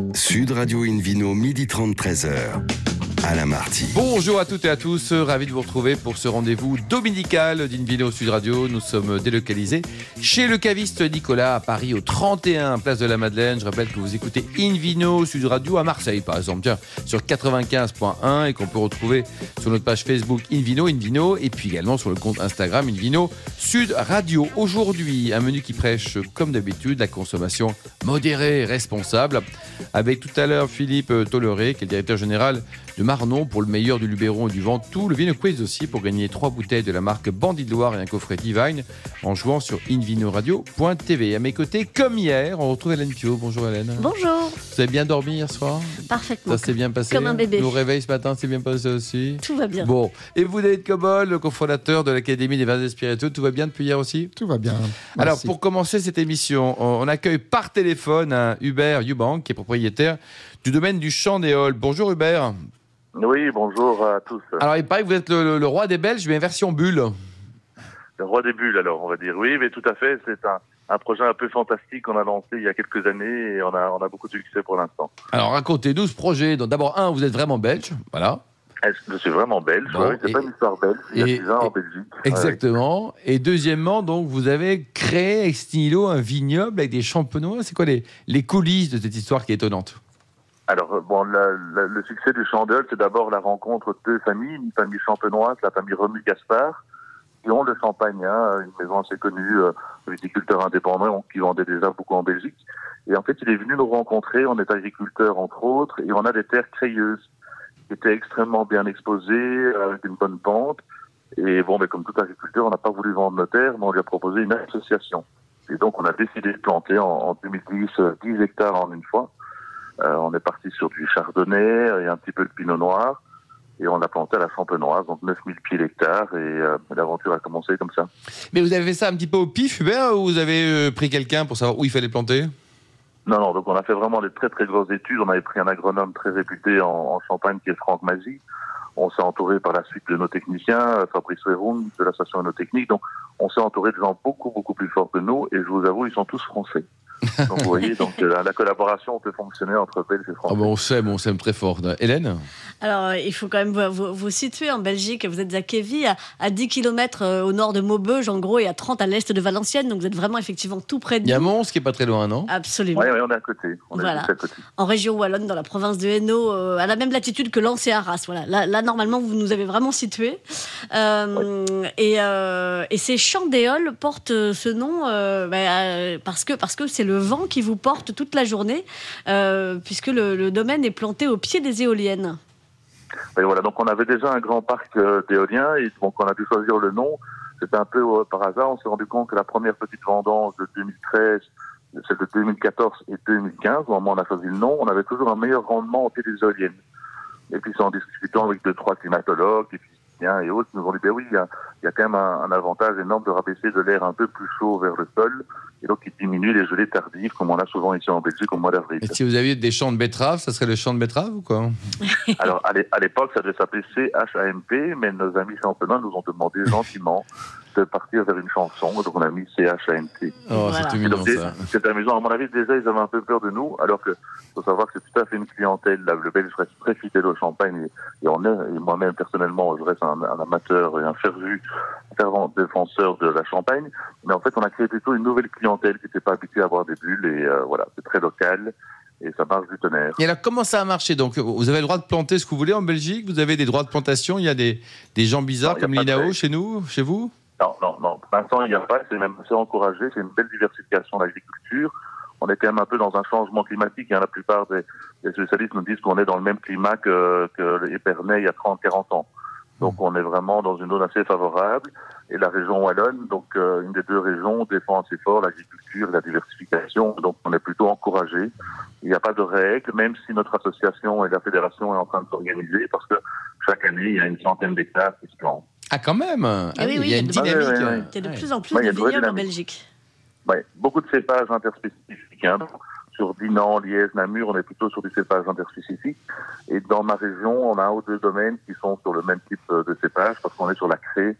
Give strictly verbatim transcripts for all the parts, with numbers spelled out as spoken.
Sud Radio Invino, midi trente, treize heures. Alain Marty. Bonjour à toutes et à tous, ravi de vous retrouver pour ce rendez-vous dominical d'Invino Sud Radio. Nous sommes délocalisés chez le caviste Nicolas à Paris au trente et un place de la Madeleine. Je rappelle que vous écoutez Invino Sud Radio à Marseille par exemple, tiens, sur quatre-vingt-quinze point un et qu'on peut retrouver sur notre page Facebook Invino, Invino et puis également sur le compte Instagram Invino Sud Radio. Aujourd'hui, un menu qui prêche comme d'habitude la consommation modérée et responsable avec tout à l'heure Philippe Tolleré qui est le directeur général de Marnon pour le meilleur du Luberon et du Ventoux. Le Vino Quiz aussi pour gagner trois bouteilles de la marque Bandit de Loire et un coffret Divine en jouant sur invinoradio point t v. À mes côtés, comme hier, on retrouve Hélène Pio. Bonjour Hélène. Bonjour. Vous avez bien dormi hier soir? Parfaitement. Ça s'est bien passé? Comme un bébé. Le réveil ce matin s'est bien passé aussi? Tout va bien. Bon. Et vous, David Cobol, le cofondateur de l'Académie des vins et spiritueux, tout va bien depuis hier aussi? Tout va bien. Merci. Alors, pour commencer cette émission, on accueille par téléphone un Hubert Eubank, qui est propriétaire du domaine du Champ des Halles. Bonjour Hubert. Oui, bonjour à tous. Alors, il paraît que vous êtes le, le, le roi des Belges, mais version bulle. Le roi des bulles, alors, on va dire. Oui, mais tout à fait. C'est un, un projet un peu fantastique qu'on a lancé il y a quelques années et on a, on a beaucoup de succès pour l'instant. Alors, racontez-nous ce projet. Donc, d'abord, un, vous êtes vraiment belge. Voilà. Je suis vraiment belge. Bon, oui, c'est et, pas une histoire belge. Il y a six ans en Belgique. Exactement. Ouais. Et deuxièmement, donc, vous avez créé ex nihilo un vignoble avec des champenois. C'est quoi les, les coulisses de cette histoire qui est étonnante? Alors, bon, la, la, le succès du Champ des Halles, c'est d'abord la rencontre de deux familles, une famille champenoise, la famille Remu-Gaspard, qui ont le champagne, hein, une maison assez connue, euh, viticulteur indépendant, qui vendait déjà beaucoup en Belgique. Et en fait, il est venu nous rencontrer, on est agriculteurs entre autres, et on a des terres crayeuses, qui étaient extrêmement bien exposées, avec une bonne pente. Et bon, mais comme tout agriculteur, on n'a pas voulu vendre nos terres, mais on lui a proposé une association. Et donc, on a décidé de planter en, en deux mille dix dix hectares en une fois. Euh, on est parti sur du chardonnay et un petit peu de pinot noir et on a planté à la champenoise, donc neuf mille pieds l'hectare et euh, l'aventure a commencé comme ça. Mais vous avez fait ça un petit peu au pif, Hubert, ou vous avez euh, pris quelqu'un pour savoir où il fallait planter? Non, non, donc on a fait vraiment des très très grosses études. On avait pris un agronome très réputé en, en Champagne qui est Franck Mazy. On s'est entouré par la suite de nos techniciens, Fabrice Weroun de l'association Enotechnique. Donc on s'est entouré de gens beaucoup beaucoup plus forts que nous et je vous avoue, ils sont tous français. Donc vous voyez, donc la, la collaboration peut fonctionner entre Belges et Français. Oh ben on s'aime, on s'aime très fort. Hélène? Alors il faut quand même vous, vous, vous situer en Belgique. Vous êtes à Kévy, à, à dix kilomètres au nord de Maubeuge en gros et à trente à l'est de Valenciennes. Donc vous êtes vraiment effectivement tout près de nous. Il y a Mons qui est pas très loin, non? Absolument. Oui, oui, on est à côté. On voilà. est à côté. En région wallonne, dans la province de Hainaut, euh, à la même latitude que Lens et Arras. Voilà. Là, là normalement vous nous avez vraiment situés. Euh, oui. Et, euh, et ces Champs des Halles portent ce nom euh, bah, parce que parce que c'est le vent qui vous porte porte toute la journée, euh, puisque le, le domaine est planté au pied des éoliennes. Et voilà, donc on avait déjà un grand parc euh, d'éoliens, et donc on a dû choisir le nom. C'était un peu euh, par hasard, on s'est rendu compte que la première petite vendange de deux mille treize, celle de deux mille quatorze et deux mille quinze, au moment où on a choisi le nom, on avait toujours un meilleur rendement au pied des éoliennes. Et puis en discutant avec deux, trois climatologues, des physiciens et autres, ils nous ont dit, ben oui, il y a, il y a quand même un, un avantage énorme de rabaisser de l'air un peu plus chaud vers le sol, et donc il diminue les gelées tardives, comme on a souvent ici en Belgique au mois d'avril. Et si vous aviez des champs de betteraves, ça serait le champ de betteraves ou quoi? Alors à l'époque, ça devait s'appeler C H A M P, mais nos amis champenois nous ont demandé gentiment de partir vers une chanson, donc on a mis C H A M T. Oh, voilà. C'est mignon, ça. C'est amusant. À mon avis, déjà, ils avaient un peu peur de nous, alors que faut savoir que c'est tout à fait une clientèle. Là, le Belge reste très fidèle au champagne, et, et on est, et moi-même, personnellement, je reste un, un amateur et un fervent, fervent défenseur de la Champagne. Mais en fait, on a créé plutôt une nouvelle clientèle qui n'était pas habituée à boire des bulles, et euh, voilà, c'est très local. Et ça marche du tonnerre. Et alors, comment ça a marché? Donc, vous avez le droit de planter ce que vous voulez en Belgique? Vous avez des droits de plantation? Il y a des, des gens bizarres non, comme l'Inao chez nous, chez vous? Non, non, non. Pour l'instant, il n'y a pas. C'est même assez encouragé. C'est une belle diversification de l'agriculture. On est quand même un peu dans un changement climatique. Hein. La plupart des, des spécialistes nous disent qu'on est dans le même climat que, que l'Épernay il y a trente à quarante ans. Donc, on est vraiment dans une zone assez favorable. Et la région wallonne, donc euh, une des deux régions, défend assez fort l'agriculture et la diversification. Donc, on est plutôt encouragé. Il n'y a pas de règles, même si notre association et la fédération est en train de s'organiser, parce que chaque année, il y a une centaine d'hectares qui se plantent. Ah, quand même. Ah, oui, oui, il y a une dynamique. Ah, oui, oui, oui. Il y a de plus en plus ouais, de vignobles en Belgique. Oui, beaucoup de cépages interspécifiques. Hein. Sur Dinan, Liège, Namur, on est plutôt sur des cépages interspécifiques. Et dans ma région, on a un ou deux domaines qui sont sur le même type de cépage, parce qu'on est sur la craie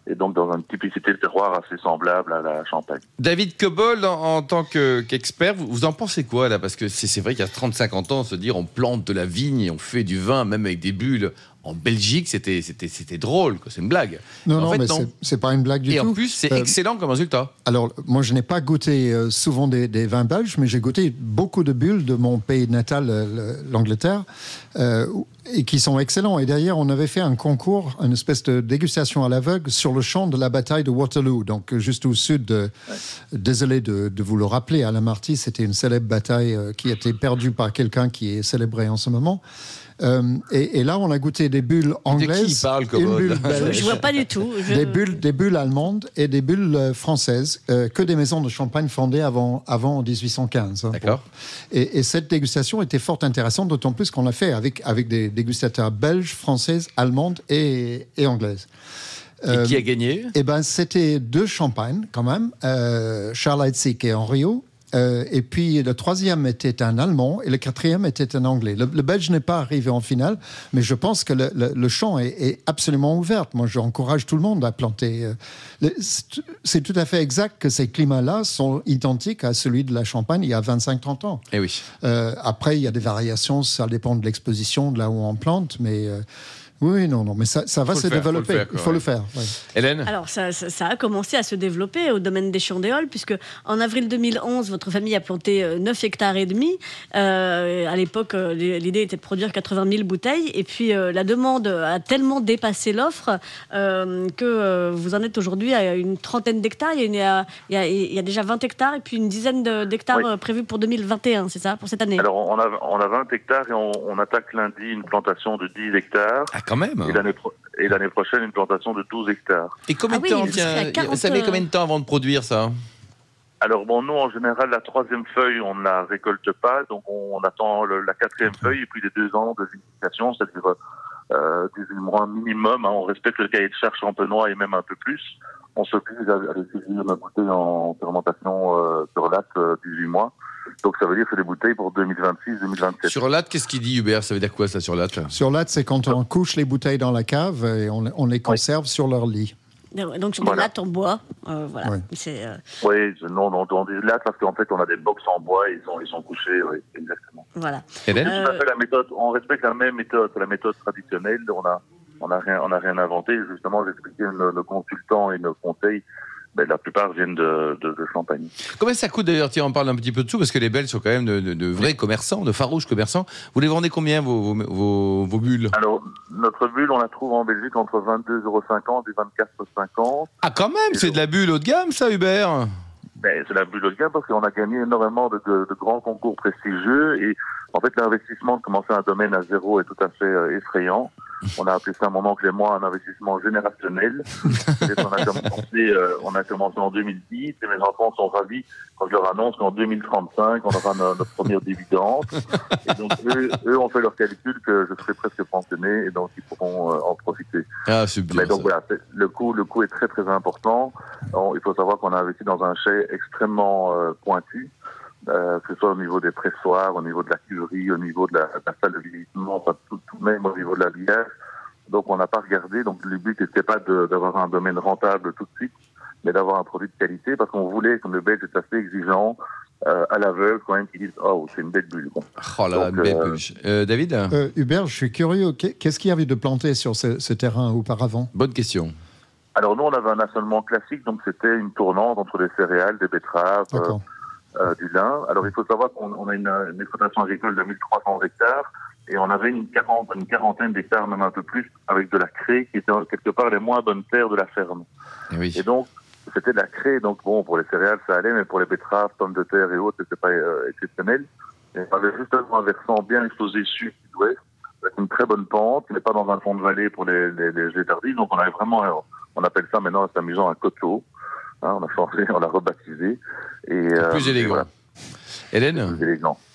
et donc dans une typicité de terroir assez semblable à la Champagne. David Cobold, en, en tant que, qu'expert, vous, vous en pensez quoi là? Parce que c'est, c'est vrai qu'il y a trente à cinquante ans, se dire on plante de la vigne et on fait du vin, même avec des bulles. En Belgique, c'était, c'était, c'était drôle, quoi. C'est une blague. Non, en non, fait, mais non. c'est, c'est pas une blague du et tout. en plus, c'est Euh, excellent comme résultat. Alors, moi, je n'ai pas goûté euh, souvent des, des vins belges, mais j'ai goûté beaucoup de bulles de mon pays natal, euh, l'Angleterre, euh, et qui sont excellents. Et derrière, on avait fait un concours, une espèce de dégustation à l'aveugle sur le champ de la bataille de Waterloo, donc juste au sud de... Ouais. Désolé de, de vous le rappeler, Alain Marty, c'était une célèbre bataille euh, qui a été perdue par quelqu'un qui est célébré en ce moment. Euh, et, et là, on a goûté des bulles anglaises, de qui parle, une bulle belge, je vois pas du tout. Je... Des bulles, des bulles allemandes et des bulles euh, françaises, euh, que des maisons de champagne fondées avant, avant dix-huit cent quinze. Hein, D'accord. Bon. Et, et cette dégustation était fort intéressante, d'autant plus qu'on l'a fait avec, avec des dégustateurs belges, françaises, allemandes et, et anglaises. Et euh, qui a gagné? Eh ben, c'était deux champagnes quand même, euh, Charles Heidsieck et Henriot. Euh, et puis le troisième était un Allemand et le quatrième était un Anglais. Le, le Belge n'est pas arrivé en finale, mais je pense que le, le, le champ est, est absolument ouvert. Moi, j'encourage tout le monde à planter. Euh, le, c'est, c'est tout à fait exact que ces climats-là sont identiques à celui de la Champagne il y a vingt-cinq à trente ans. Eh oui. Euh, après, il y a des variations, ça dépend de l'exposition, de là où on plante, mais... Euh, Oui, non, non, mais ça, ça va se faire, développer. faut le faire, Il faut ouais. le faire. Ouais. Hélène? Alors, ça, ça, ça a commencé à se développer au domaine des chandéoles, puisque en avril deux mille onze, votre famille a planté neuf hectares et demi. Euh, à l'époque, l'idée était de produire quatre-vingt mille bouteilles. Et puis, euh, la demande a tellement dépassé l'offre euh, que euh, vous en êtes aujourd'hui à une trentaine d'hectares. Il y a, il y a, il y a déjà vingt hectares et puis une dizaine de, d'hectares oui. prévus pour deux mille vingt et un, c'est ça, pour cette année? Alors, on a, on a vingt hectares et on, on attaque lundi une plantation de dix hectares. Ah, quand même. Et l'année, pro- et l'année prochaine, une plantation de douze hectares. Et combien ah de temps, oui, tiens, quarante... ça met combien de temps avant de produire ça? Alors bon, nous en général, la troisième feuille, on ne la récolte pas, donc on, on attend le, la quatrième feuille et puis les deux ans de vinification, c'est-à-dire euh, dix-huit mois minimum. Hein, on respecte le cahier de charge champenois et même un peu plus. On s'occupe à, à les saisir la bouteille en fermentation euh, sur latte euh, dix-huit mois. Donc ça veut dire que c'est des bouteilles pour deux mille vingt-six deux mille vingt-sept. Sur latte, qu'est-ce qu'il dit Hubert? Ça veut dire quoi ça sur latte? Sur latte, c'est quand on couche les bouteilles dans la cave et on, on les conserve oui. sur leur lit. Donc sur des voilà. lattes en bois, euh, voilà. Oui, c'est, euh... oui non, non, on dit latte parce qu'en fait on a des box en bois et ils sont, ils sont couchés, oui, exactement. Voilà. Hélène euh... on, fait la méthode, on respecte la même méthode, la méthode traditionnelle. On a, on a rien, on a rien inventé. Justement, j'expliquais le, le consultant et nos conseils. Ben, la plupart viennent de, de, de Champagne. Combien ça coûte d'ailleurs? Tiens, on parle un petit peu de sous parce que les Belges sont quand même de, de, de vrais commerçants, de farouches commerçants. Vous les vendez combien vos, vos, vos, vos bulles? Alors, notre bulle, on la trouve en Belgique entre vingt-deux euros cinquante et vingt-quatre euros cinquante. Ah, quand même, et c'est donc de la bulle haut de gamme, ça, Hubert? Ben, c'est la bulle haut de gamme parce qu'on a gagné énormément de, de, de grands concours prestigieux et en fait, l'investissement de commencer un domaine à zéro est tout à fait euh, effrayant. On a appelé ça, mon oncle et moi, un investissement générationnel. on, a commencé, euh, on a commencé en deux mille dix et mes enfants sont ravis quand je leur annonce qu'en deux mille trente-cinq, on aura notre, notre première dividende. Et donc, eux, eux ont fait leur calcul que je serai presque pensionné et donc ils pourront euh, en profiter. Ah, c'est bien. Mais donc ça. voilà, le coût, le coût est très très important. Alors, il faut savoir qu'on a investi dans un chai extrêmement euh, pointu. Euh, que ce soit au niveau des pressoirs, au niveau de la cuverie, au niveau de la, de la salle de vieillissement, enfin, tout, tout même au niveau de l'habillage. Donc on n'a pas regardé. Donc le but n'était pas de, d'avoir un domaine rentable tout de suite, mais d'avoir un produit de qualité parce qu'on voulait, comme le Belge est assez exigeant, euh, à l'aveugle quand même, qu'ils disent « Oh, c'est une belle bulle ». Bon. Oh là là, une belle bulle. Euh, David euh, Hubert, je suis curieux. Qu'est-ce qu'il y avait de planté sur ce, ce terrain auparavant? Bonne question. Alors nous, on avait un assolement classique, donc c'était une tournante entre des céréales, des betteraves, euh, euh, du lin. Alors il faut savoir qu'on on a une, une exploitation agricole de mille trois cents hectares et on avait une, quarante, une quarantaine d'hectares, même un peu plus, avec de la craie qui était quelque part les moins bonnes terres de la ferme. Et, oui. et donc c'était de la craie, donc bon, pour les céréales ça allait, mais pour les betteraves, pommes de terre et autres, c'était pas euh, exceptionnel. Et on avait justement un versant bien exposé sud-ouest, avec une très bonne pente, mais pas dans un fond de vallée pour les, les, les gelées tardives. Donc on avait vraiment, on appelle ça maintenant, c'est amusant, un coteau. Hein, on a changé, on l'a rebaptisé. Et, c'est plus euh, élégant. Voilà. Hélène? Plus élégant.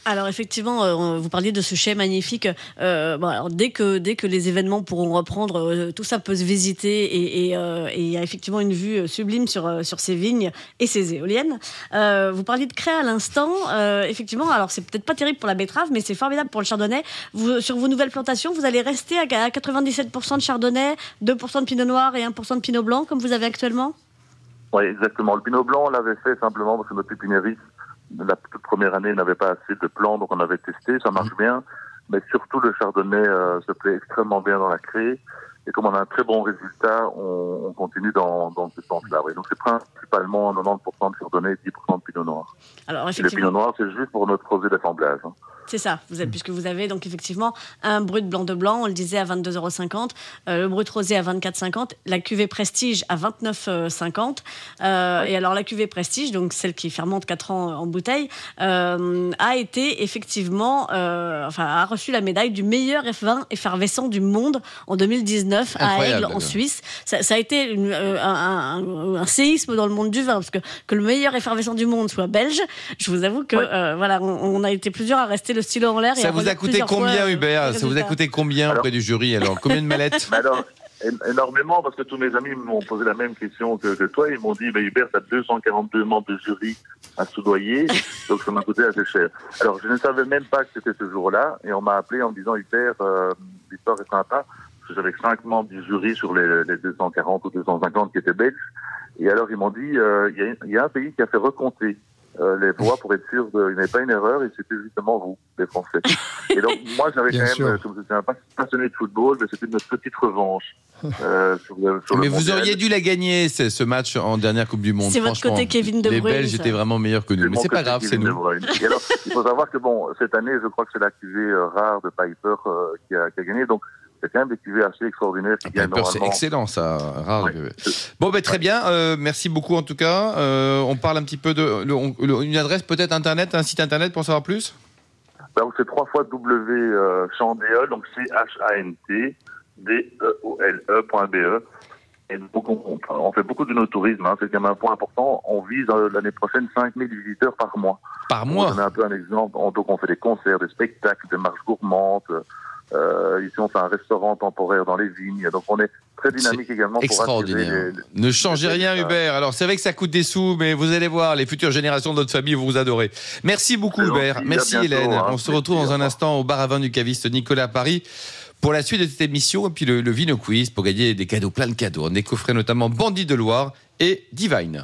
Alors effectivement, euh, vous parliez de ce chai magnifique. Euh, bon, alors, dès que dès que les événements pourront reprendre, euh, tout ça peut se visiter et, et, euh, et il y a effectivement une vue sublime sur euh, sur ces vignes et ces éoliennes. Euh, vous parliez de craie à l'instant. Euh, effectivement, alors c'est peut-être pas terrible pour la betterave, mais c'est formidable pour le chardonnay. Vous, sur vos nouvelles plantations, vous allez rester à, à quatre-vingt-dix-sept pour cent de chardonnay, deux pour cent de pinot noir et un pour cent de pinot blanc comme vous avez actuellement. Oui, exactement. Le pinot blanc, on l'avait fait simplement parce que notre pépiniériste, la toute première année, n'avait pas assez de plants, donc on avait testé, ça marche bien. Mais surtout, le chardonnay euh, se plaît extrêmement bien dans la craie. Et comme on a un très bon résultat, on, on continue dans, dans ce sens-là. Oui. Donc c'est principalement quatre-vingt-dix pour cent de chardonnay et dix pour cent de pinot noir. Alors, et le pinot noir, c'est juste pour notre rosé d'assemblage. Hein. C'est ça, vous êtes, puisque vous avez donc effectivement un brut blanc de blanc, on le disait à vingt-deux euros cinquante, euh, le brut rosé à vingt-quatre euros cinquante, la cuvée Prestige à vingt-neuf euros cinquante. Euh, et alors la cuvée Prestige, donc celle qui fermente quatre ans en bouteille, euh, a été effectivement, euh, enfin a reçu la médaille du meilleur vin effervescent du monde en deux mille dix-neuf. Incroyable. À Aigle en Suisse. Ça, ça a été une, euh, un, un, un séisme dans le monde du vin, parce que que le meilleur effervescent du monde soit belge, je vous avoue que ouais. euh, voilà, on, on a été plusieurs à rester le stylo en l'air. Ça vous a coûté combien, fois, Hubert euh, Ça vous a coûté combien alors, auprès du jury alors combien de mallettes? Alors, énormément, parce que tous mes amis m'ont posé la même question que, que toi. Ils m'ont dit, bah, Hubert, t'as deux cent quarante-deux membres de jury à soudoyer, donc ça m'a coûté assez cher. Alors, je ne savais même pas que c'était ce jour-là, et on m'a appelé en me disant, Hubert, euh, l'histoire est sympa, parce que j'avais cinq membres du jury sur les, les deux cent quarante ou deux cent cinquante qui étaient belges. Et alors, ils m'ont dit, il euh, y, y a un pays qui a fait recompter Euh, les voix pour être sûr qu'il n'y avait pas une erreur, et c'était justement vous, les Français. Et donc, moi, j'avais Bien quand sûr. même, comme j'étais un passionné de football, mais c'était notre petite revanche. Euh, sur le, sur mais le vous mondial. auriez dû la gagner, ce, ce match en dernière Coupe du Monde. C'est votre côté Kevin De Bruyne. Les Belges ça. étaient vraiment meilleurs que nous, c'est mais c'est pas grave, Kevin c'est nous. Et alors, il faut savoir que bon, cette année, je crois que c'est la cuvée euh, rare de Piper euh, qui, a, qui a gagné, donc c'est quand même des cuvées assez extraordinaires qui gagnent normalement. C'est excellent, ça. Rare. Ouais. Bon, ben très bien. Euh, merci beaucoup en tout cas. Euh, on parle un petit peu de le, on, le, une adresse peut-être internet, un site internet pour en savoir plus. Donc c'est trois fois W Chandéol, donc C H A N T D E O L E point B E. Et donc on, on fait beaucoup de no-tourisme, hein, c'est quand même un point important. On vise euh, l'année prochaine cinq mille visiteurs par mois. Par mois. On a un peu un exemple. On, donc on fait des concerts, des spectacles, des marches gourmandes. Euh, ici, on fait un restaurant temporaire dans les vignes. Donc, on est très dynamique c'est également. Extraordinaire. Pour les, les, ne changez rien, Hubert. Alors, c'est vrai que ça coûte des sous, mais vous allez voir, les futures générations de notre famille vont vous adorer. Merci beaucoup, c'est Hubert. Gentil, merci, bientôt, Hélène. Hein, on se retrouve dans un instant au bar à vin du caviste Nicolas à Paris pour la suite de cette émission. Et puis, le, le Vino Quiz pour gagner des cadeaux, plein de cadeaux. Des coffrets notamment Bandit de Loire et Divine.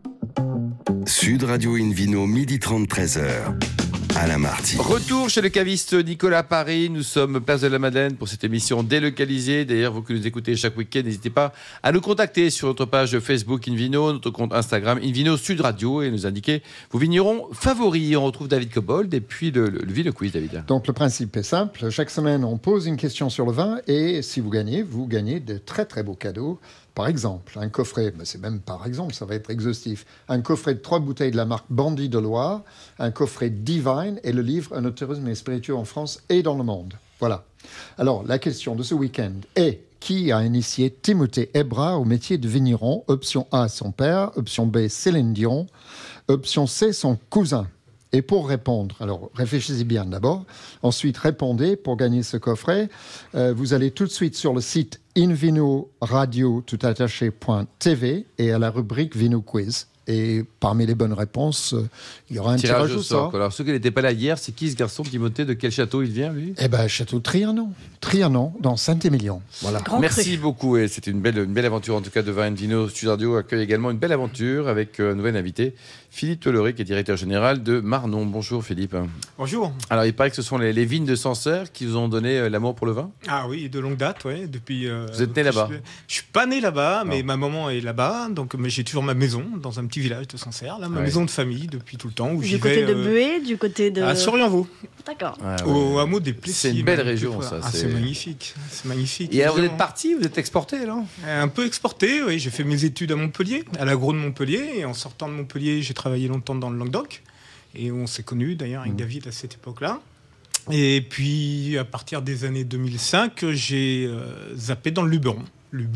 Sud Radio Invino, midi trente, treize heures. Alain Marty. Retour chez le caviste Nicolas à Paris. Nous sommes place de la Madeleine pour cette émission délocalisée. D'ailleurs, vous qui nous écoutez chaque week-end, n'hésitez pas à nous contacter sur notre page Facebook Invino, notre compte Instagram Invino Sud Radio et nous indiquer vos vignerons favoris. On retrouve David Cobold et puis le, le, le Vino Quiz, David. Donc le principe est simple. Chaque semaine, on pose une question sur le vin et si vous gagnez, vous gagnez de très très beaux cadeaux. Par exemple, un coffret, ben c'est même par exemple, ça va être exhaustif, un coffret de trois bouteilles de la marque Bandit de Loire, un coffret Divine et le livre Un tourisme et spiritueux en France et dans le monde. Voilà. Alors, la question de ce week-end est qui a initié Timothée Ebra au métier de vigneron? Option A, son père. Option B, Céline Dion. Option C, son cousin. Et pour répondre, alors réfléchissez bien d'abord, ensuite répondez pour gagner ce coffret. Euh, vous allez tout de suite sur le site invino radio tout attaché point t v et à la rubrique Vino Quiz. Et parmi les bonnes réponses, euh, il y aura un tirage, tirage au sort. Alors, ceux qui n'étaient pas là hier, c'est qui ce garçon, Timothée? De quel château il vient, lui? Eh bien, château de Trianon. Trianon, dans Saint-Émilion. Voilà. Grand Merci cru. beaucoup. Et c'était une belle, une belle aventure, en tout cas, de Vin Vino. Sud Radio accueille également une belle aventure avec un nouvel invité, Philippe Tolleré, qui est directeur général de Marnon. Bonjour, Philippe. Bonjour. Alors, il paraît que ce sont les, les vignes de Sancerre qui vous ont donné euh, l'amour pour le vin? Ah oui, de longue date, oui. Depuis, euh, vous êtes né là-bas? Je, je suis pas né là-bas, mais non. Ma maman est là-bas. Donc, mais j'ai toujours ma maison dans un petit village de Sancerre. Là, ma ouais. maison de famille depuis tout le temps. Où du j'y côté vais, de Buée, euh, du côté de... À Sorienvaux. D'accord. Ah, ouais. Au hameau des Plessis. C'est une belle région, ça. Ah, c'est... c'est magnifique. C'est magnifique. Et alors, vous êtes parti, vous êtes exporté, là? Un peu exporté, oui. J'ai fait mes études à Montpellier, à l'agro de Montpellier. Et en sortant de Montpellier, j'ai travaillé longtemps dans le Languedoc. Et on s'est connus, d'ailleurs, avec mmh. David à cette époque-là. Et puis, à partir des années deux mille cinq, j'ai euh, zappé dans le Luberon. Lubeux.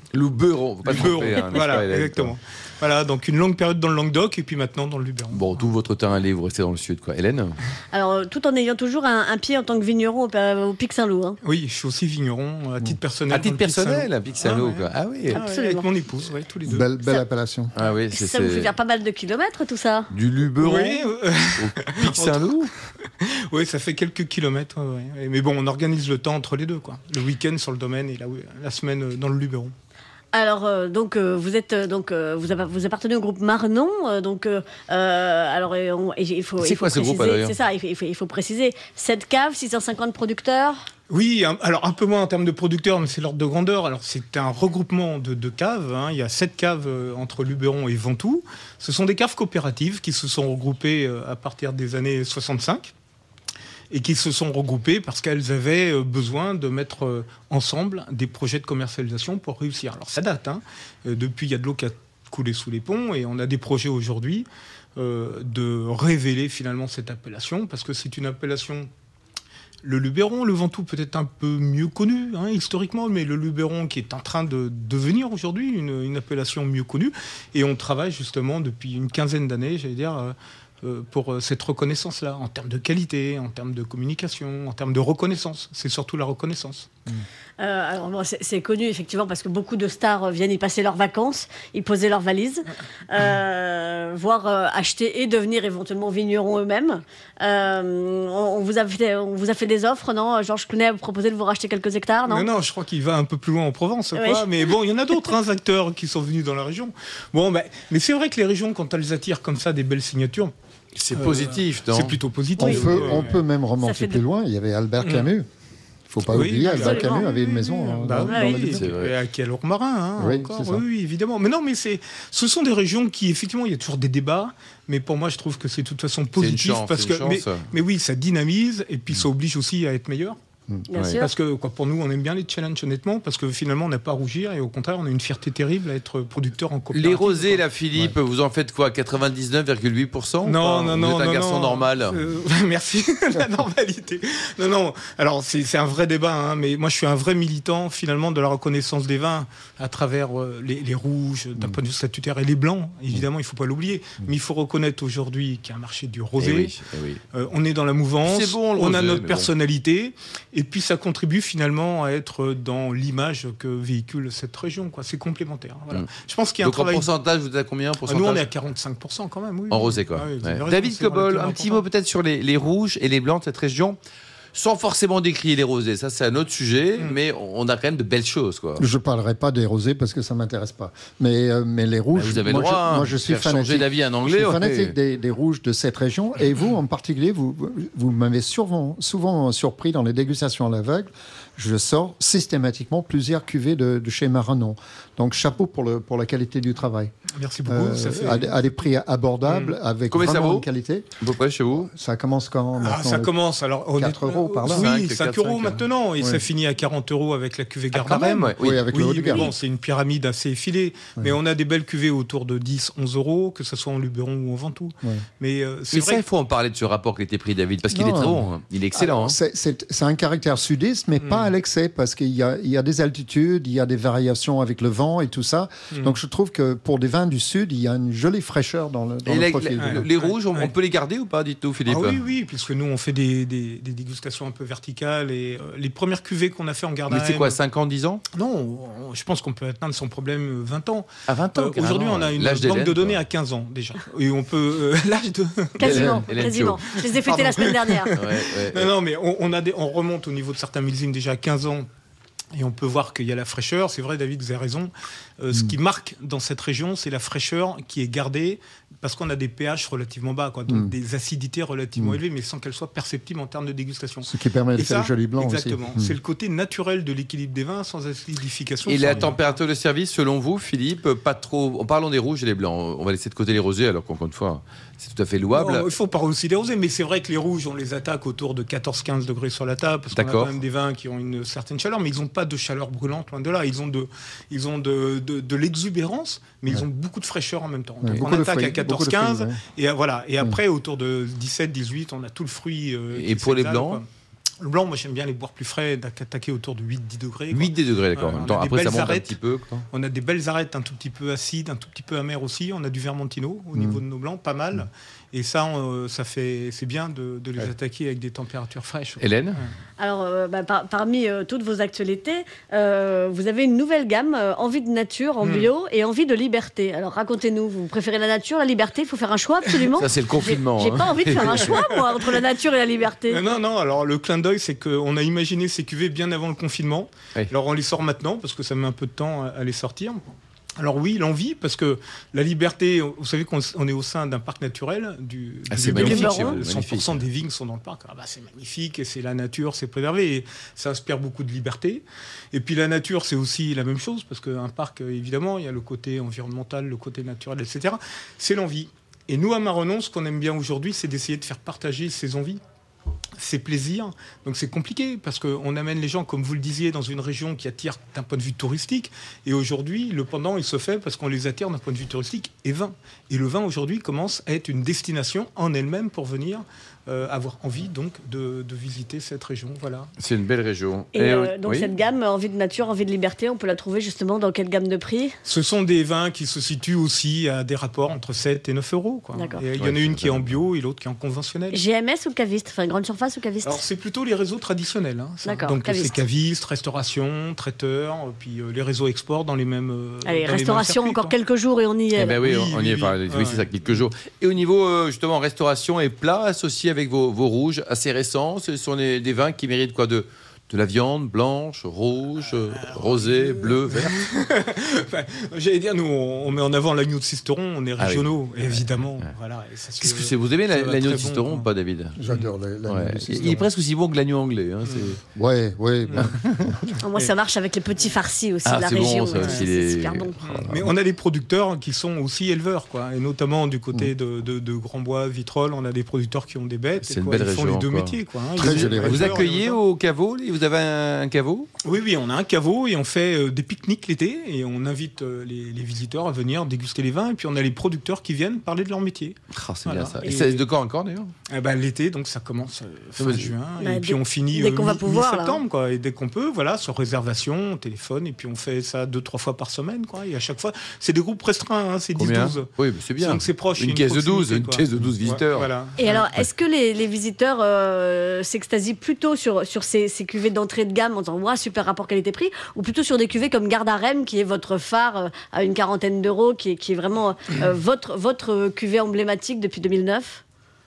Luberon, faut pas se Luberon, tromper, hein, n'est-ce voilà, pas, Hélène, exactement. quoi. Voilà, donc une longue période dans le Languedoc et puis maintenant dans le Luberon. Bon, tout votre temps allé, vous restez dans le sud, quoi. Hélène? Alors, euh, tout en ayant toujours un, un pied en tant que vigneron au, euh, au Pic Saint-Loup. Hein. Oui, je suis aussi vigneron à titre personnel. À titre dans le Pic personnel, Saint-Loup. à Pic Saint-Loup, Ah ouais. quoi. Ah oui. Ah ouais, Absolument. avec mon épouse, ouais, tous les deux. Belle, belle Ça- appellation. Ah oui, c'est Ça vous fait c'est- faire pas mal de kilomètres, tout ça? du Luberon Oui, euh, au Pic Saint-Loup. oui, ça fait quelques kilomètres. ouais, ouais. Mais bon, on organise le temps entre les deux, quoi. Le week-end sur le domaine et la, la semaine euh, dans le Luberon. Alors, euh, donc, euh, vous êtes, euh, donc, euh, vous, avez- vous appartenez au groupe Marnon, euh, donc, euh, euh, alors, et on- et il faut. C'est il faut quoi ce groupe, préciser- d'ailleurs C'est ça, il faut, il faut- il faut préciser. sept caves, six cent cinquante producteurs. Oui, un- alors un peu moins en termes de producteurs, mais c'est l'ordre de grandeur. Alors c'est un regroupement de, de caves. hein. Il y a sept caves euh, entre Luberon et Ventoux. Ce sont des caves coopératives qui se sont regroupées euh, à partir des années soixante-cinq et qui se sont regroupées parce qu'elles avaient euh, besoin de mettre euh, ensemble des projets de commercialisation pour réussir. Alors ça date. hein. Euh, depuis, il y a de l'eau qui a coulé sous les ponts et on a des projets aujourd'hui euh, de révéler finalement cette appellation parce que c'est une appellation. Le Luberon, le Ventoux peut-être un peu mieux connu hein, historiquement, mais le Luberon qui est en train de devenir aujourd'hui une, une appellation mieux connue. Et on travaille justement depuis une quinzaine d'années, j'allais dire, euh, euh, pour euh, cette reconnaissance-là, en termes de qualité, en termes de communication, en termes de reconnaissance. C'est surtout la reconnaissance. Euh, alors, bon, c'est c'est connu, effectivement, parce que beaucoup de stars euh, viennent y passer leurs vacances, y poser leurs valises, euh, voire euh, acheter et devenir éventuellement vignerons eux-mêmes. Euh, on, on vous a fait, on vous a fait des offres, non? Georges Clooney a proposé de vous racheter quelques hectares, non? Non, non, je crois qu'il va un peu plus loin en Provence. Oui. Quoi. Mais bon, il y en a d'autres hein, acteurs qui sont venus dans la région. Bon, ben, mais c'est vrai que les régions, quand elles attirent comme ça des belles signatures, C'est Euh, positif, non? c'est plutôt positif. On, Oui. peut, Euh, on peut même Ça remonter fait plus de- loin. Il y avait Albert Mm. Camus. Il ne faut pas Oui, oublier, Albert absolument. Camus avait une maison dans, Bah dans- oui, dans le oui, Luberon. c'est vrai. et à quel marin, hein, Oui, encore. c'est ça. Oui, oui, évidemment. Mais non, mais c'est, ce sont des régions qui, effectivement, il y a toujours des débats, mais pour moi, je trouve que c'est de toute façon C'est une positif chance, parce c'est que, une mais, chance. mais oui, ça dynamise et puis ça oblige aussi à être meilleur. Bien Ouais. sûr. Parce que quoi, pour nous, on aime bien les challenges, honnêtement, parce que finalement, on n'a pas à rougir et au contraire, on a une fierté terrible à être producteur en coopérative. Les rosés, quoi. là, Philippe, vous en faites quoi? quatre-vingt-dix-neuf virgule huit pour cent? Non, non, vous non. Vous êtes un non, garçon non. normal. Euh, merci, la normalité. Non, non. Alors, c'est c'est un vrai débat, hein, mais moi, je suis un vrai militant, finalement, de la reconnaissance des vins à travers euh, les, les rouges, d'un Mm. point de vue statutaire, et les blancs, évidemment, il ne faut pas l'oublier. Mais il faut reconnaître aujourd'hui qu'il y a un marché du rosé. Eh oui, eh oui. Euh, on est dans la mouvance, C'est bon, le on a rosé, notre mais personnalité, et puis ça contribue finalement à être dans l'image que véhicule cette région. Quoi. C'est complémentaire. Voilà. Mm. Je pense qu'il y a un Donc en travail. pourcentage, vous êtes à combien en Ah, pourcentage? nous, on est à quarante-cinq pour cent quand même. Oui, En oui. rosé, quoi. Ah oui, vous Ouais. avez raison, David c'est Cobol, relativement un petit important. mot peut-être sur les, les rouges et les blancs de cette région, sans forcément décrire les rosés. Ça, c'est un autre sujet, Mm. mais on a quand même de belles choses, quoi. Je ne parlerai pas des rosés parce que ça ne m'intéresse pas. Mais, euh, mais les rouges, Bah, vous avez moi, le droit, je, hein, moi je suis faire changer fanatique. d'avis un Je Anglais. suis ouais. fanatique des, des rouges de cette région. Et vous, en particulier, vous, vous m'avez souvent, souvent surpris dans les dégustations à l'aveugle. Je sors systématiquement plusieurs cuvées de, de chez Marnon. Donc, chapeau pour, le, pour la qualité du travail. Merci beaucoup. Euh, ça fait... à, des- à des prix abordables, avec Combien ça vraiment vaut une qualité. À peu près chez vous? Ça commence quand Ah, maintenant, ça le- commence alors quatre honnêtement, euros par là. Oui, cinq, cinq quatre, euros cinq, maintenant et ouais. ça finit à quarante euros avec la cuvée Ah, quand Gardarem. même, ouais. Oui, avec Oui, le haut mais du gamme. bon, c'est une pyramide assez effilée. Mais on a des belles cuvées autour de dix, onze euros, que ce soit en Luberon ou en Ventoux. Ouais. Mais euh, c'est Mais ça, vrai il faut en parler de ce rapport qualité-prix, David, parce qu'il Non. est très bon. hein. Il est excellent. Alors, hein. c'est- C'est c'est un caractère sudiste, mais pas à l'excès, parce qu'il y a, il y a des altitudes, il y a des variations avec le vent et tout ça. Mm. Donc je trouve que pour des vins du sud, il y a une jolie fraîcheur dans le, dans Et le les, profil. les- Ouais. les rouges, on, Ouais. on peut les garder ou pas, dites-nous, Philippe? Ah oui, oui, puisque nous, on fait des, des, des dégustations un peu verticales. Et euh, les premières cuvées qu'on a fait en Mais Gardarem... c'est quoi, cinq ans, dix ans? Non, on- je pense qu'on peut atteindre sans problème vingt ans. À vingt Euh, Aujourd'hui, on a une L'âge banque d'Hélène, de données quoi. à quinze ans déjà. Et on peut... euh, l'âge de... Quasiment, Hélène quasiment. Je les ai fêtés Pardon. la semaine dernière. Ouais, ouais, Non, ouais. non, mais on, on a des, on remonte au niveau de certains millésimes déjà à quinze ans. Et on peut voir qu'il y a la fraîcheur. C'est vrai, David, vous avez raison. Euh, Ce qui marque dans cette région, c'est la fraîcheur qui est gardée parce qu'on a des pH relativement bas, quoi, donc Mm. des acidités relativement Mm. élevées, mais sans qu'elles soient perceptibles en termes de dégustation. Ce qui permet de Et faire ça, le joli blanc exactement. aussi. C'est Mm. le côté naturel de l'équilibre des vins, sans acidification. Et sans la rien. température de service, selon vous, Philippe, pas trop. En parlant des rouges et les blancs, on va laisser de côté les rosés, alors qu'encore une fois, c'est tout à fait louable. Non, il faut parler aussi des rosés, mais c'est vrai que les rouges, on les attaque autour de quatorze quinze degrés sur la table, parce qu'on a D'accord. quand même des vins qui ont une certaine chaleur, mais ils n'ont pas de chaleur brûlante, loin de là. Ils ont de, ils ont de, de, de l'exubérance, mais ils ont beaucoup de fraîcheur en même temps. Ouais, Donc beaucoup on de attaque fruits, à quatorze beaucoup de fruits, quinze, ouais. et, euh, voilà. Et après, autour de dix-sept dix-huit, on a tout le fruit. euh, Et qui pour les s'exhale, blancs quoi. Le blanc, moi j'aime bien les boire plus frais, d'attaquer autour de huit à dix degrés. huit à dix degrés, d'accord. Euh, en temps, après, ça monte arêtes, un petit peu. Quoi. On a des belles arêtes un tout petit peu acides, un tout petit peu amères aussi. On a du Vermentino au mmh. niveau de nos blancs, pas mal. Mmh. Et ça, on, ça fait, c'est bien de, de les ouais. attaquer avec des températures fraîches. Hélène ? Alors, euh, bah, par, parmi euh, toutes vos actualités, euh, vous avez une nouvelle gamme, euh, envie de nature en bio mmh. et envie de liberté. Alors, racontez-nous, vous préférez la nature, la liberté ? Il faut faire un choix absolument. Ça, c'est le confinement. J'ai, j'ai hein. pas envie de faire un choix, moi, entre la nature et la liberté. Mais non, non, alors le clin d'œil, c'est qu'on a imaginé ces cuvées bien avant le confinement. Oui. Alors, on les sort maintenant, parce que ça met un peu de temps à, à les sortir. Alors oui, l'envie, parce que la liberté, vous savez qu'on est au sein d'un parc naturel. Du, ah, du c'est magnifique, cent pour cent des vignes sont dans le parc. Ah bah, c'est magnifique, et c'est la nature, c'est préservé, et ça inspire beaucoup de liberté. Et puis la nature, c'est aussi la même chose, parce qu'un parc, évidemment, il y a le côté environnemental, le côté naturel, et cetera. C'est l'envie. Et nous, à Marrenon, ce qu'on aime bien aujourd'hui, c'est d'essayer de faire partager ces envies, ces plaisirs. Donc c'est compliqué parce qu'on amène les gens, comme vous le disiez, dans une région qui attire d'un point de vue touristique. Et aujourd'hui, le pendant, il se fait parce qu'on les attire d'un point de vue touristique et vin. Et le vin, aujourd'hui, commence à être une destination en elle-même pour venir euh, avoir envie donc de, de visiter cette région. Voilà. C'est une belle région. Et, et euh, donc oui. cette gamme, envie de nature, envie de liberté, on peut la trouver justement dans quelle gamme de prix ? Ce sont des vins qui se situent aussi à des rapports entre sept et neuf euros. Quoi. Et il y en a une qui est en bio et l'autre qui est en conventionnel. G M S ou caviste ? Enfin, grande surface ou caviste ? Alors c'est plutôt les réseaux traditionnels. Hein, D'accord, donc caviste. c'est caviste, restauration, traiteur, puis euh, les réseaux export dans les mêmes. Euh, Allez, dans restauration, les mêmes encore circuits, quelques jours et on y est. Eh ben oui, oui, on y est. oui, Par... oui, oui c'est ça, quelques jours. Et au niveau euh, justement restauration et plats associés avec vos, vos rouges assez récents, ce sont des, des vins qui méritent quoi de De la viande blanche, rouge, euh, rosée, bleue, verte. Enfin, j'allais dire, nous, on met en avant l'agneau de Sisteron, on est régionaux, ah oui. évidemment. Ouais. Voilà, et ça, Qu'est-ce que c'est ? Vous aimez la, l'agneau de Sisteron bon, ou pas, David ? J'adore l'agneau ouais. de Sisteron. Il est presque aussi bon que l'agneau anglais. Hein, c'est... Ouais, ouais. Bon. Moi, ça marche avec les petits farcis aussi ah, de la c'est région. Bon, ça, c'est, les... c'est super bon. Mais on a des producteurs qui sont aussi éleveurs, quoi, et notamment du côté de, de, de Grandbois, Vitrolles, on a des producteurs qui ont des bêtes. C'est et une quoi, belle ils font région, les deux quoi. métiers. Quoi, hein. Très Ils, vous accueillez au caveau ? Vous avez un caveau ? Oui, oui, on a un caveau et on fait euh, des pique-niques l'été et on invite euh, les, les visiteurs à venir déguster les vins et puis on a les producteurs qui viennent parler de leur métier. Oh, c'est voilà. bien ça. Et, et c'est de quand encore d'ailleurs ? Eh ben, l'été, donc ça commence euh, fin oui, juin bah, et dès, puis on finit dès qu'on euh, va pouvoir, mi-septembre quoi, et dès qu'on peut, voilà, sur réservation, on téléphone et puis on fait ça deux trois fois par semaine quoi, et à chaque fois, c'est des groupes restreints, hein, c'est dix douze. Oui, c'est bien. Donc c'est proche. Une, une caisse de douze, une caisse de douze visiteurs. Ouais, voilà. Et alors, est-ce que les, les visiteurs euh, s'extasient plutôt sur, sur ces, ces cuvées d'entrée de gamme en disant ouais, super rapport qualité-prix, ou plutôt sur des cuvées comme Gardarem, qui est votre phare euh, à une quarantaine d'euros, qui est, qui est vraiment euh, votre, votre cuvée emblématique depuis deux mille neuf ?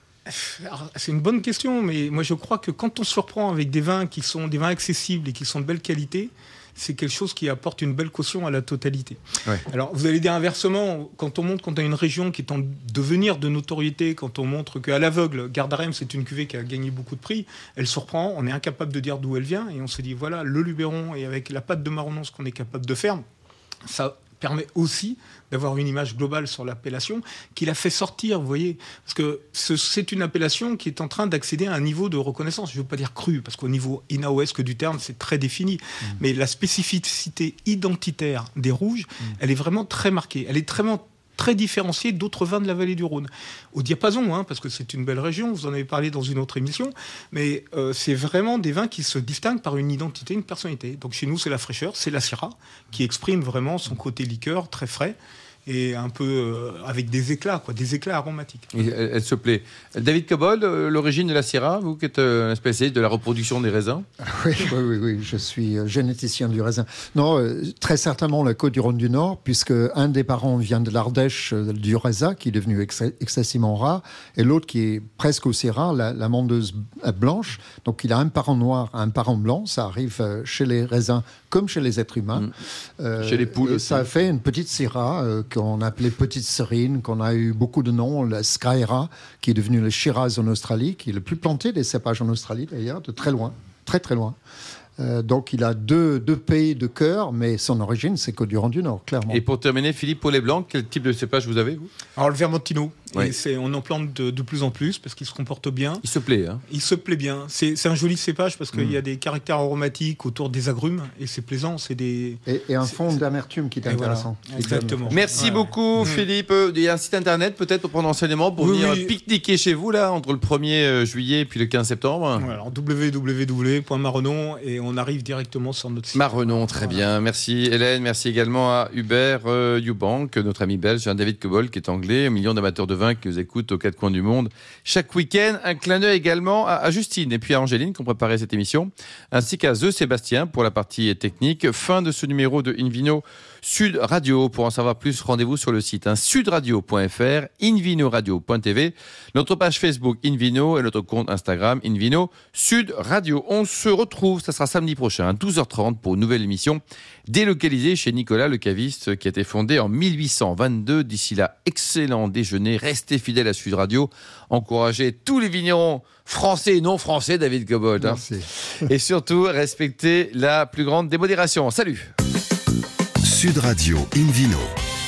Alors, c'est une bonne question, mais moi je crois que quand on se surprend avec des vins qui sont des vins accessibles et qui sont de belle qualité, c'est quelque chose qui apporte une belle caution à la totalité. Ouais. Alors, vous allez dire inversement, quand on montre qu'on a une région qui est en devenir de notoriété, quand on montre qu'à l'aveugle, Gardarem, c'est une cuvée qui a gagné beaucoup de prix, elle surprend, on est incapable de dire d'où elle vient, et on se dit, voilà, le Luberon, et avec la pâte de Marronnon, ce qu'on est capable de faire, ça permet aussi d'avoir une image globale sur l'appellation qui l'a fait sortir, vous voyez, parce que ce, c'est une appellation qui est en train d'accéder à un niveau de reconnaissance, je ne veux pas dire cru, parce qu'au niveau inaoesque du terme, c'est très défini, mmh. mais la spécificité identitaire des rouges, mmh. elle est vraiment très marquée, elle est très très différencié d'autres vins de la vallée du Rhône. Au diapason, hein, parce que c'est une belle région, vous en avez parlé dans une autre émission, mais euh, c'est vraiment des vins qui se distinguent par une identité, une personnalité. Donc chez nous, c'est la fraîcheur, c'est la Syrah, qui exprime vraiment son côté liqueur, très frais, et un peu euh, avec des éclats, quoi, des éclats aromatiques. Et elle, elle se plaît. David Cobol, euh, l'origine de la Syrah, vous qui êtes euh, un spécialiste de la reproduction des raisins. Oui, oui, oui, oui, je suis euh, généticien du raisin. Non, euh, très certainement la Côte-du-Rhône du Nord, puisque un des parents vient de l'Ardèche euh, du raisin, qui est devenu ex- excessivement rare, et l'autre qui est presque aussi rare, la, la mondeuse blanche. Donc il a un parent noir, un parent blanc. Ça arrive euh, chez les raisins comme chez les êtres humains. Mmh. Euh, chez les poules aussi. Ça a fait une petite Syrah euh, qu'on appelait Petite Serine, qu'on a eu beaucoup de noms, la Skyra, qui est devenue le Shiraz en Australie, qui est le plus planté des cépages en Australie d'ailleurs, de très loin, très très loin. Euh, donc il a deux, deux pays de cœur, mais son origine, c'est Côte-du-Rhône du Nord, clairement. Et pour terminer, Philippe Paulet-Blanc, quel type de cépage vous avez, vous ? Alors le Vermentino, Oui. et c'est, on en plante de, de plus en plus parce qu'il se comporte bien. Il se plaît, hein ? Il se plaît bien. C'est, c'est un joli cépage parce qu'il Mm. y a des caractères aromatiques autour des agrumes et c'est plaisant. C'est des... Et, et un C'est- fond c'est- d'amertume qui est Et voilà. intéressant. Qui Exactement. Merci Ouais. beaucoup, Mm. Philippe. Euh, Il y a un site internet peut-être pour prendre enseignement, pour Oui, venir oui. pique-niquer chez vous, là, entre le premier juillet et puis le quinze septembre. Ouais, alors w w w point marrenon et on arrive directement sur notre site. Marrenon, très Voilà. bien. Merci Hélène, merci également à Hubert euh, Eubank, notre ami belge, un David Cobol qui est anglais, un million d'amateurs de vin qui nous écoutent aux quatre coins du monde chaque week-end. Un clin d'œil également à, à Justine et puis à Angéline qui ont préparé cette émission, ainsi qu'à The Sébastien pour la partie technique. Fin de ce numéro de Invino Sud Radio. Pour en savoir plus, rendez-vous sur le site hein, sudradio point f r, invinoradio point t v, notre page Facebook Invino et notre compte Instagram Invino Sud Radio. On se retrouve, ça sera samedi prochain à douze heures trente pour une nouvelle émission délocalisée chez Nicolas le caviste qui a été fondé en mille huit cent vingt-deux. D'ici là, excellent déjeuner, restez fidèles à Sud Radio, encouragez tous les vignerons français et non français, David Cobold. Hein. Merci. Et surtout, respectez la plus grande démodération. Salut! Sud Radio Invino.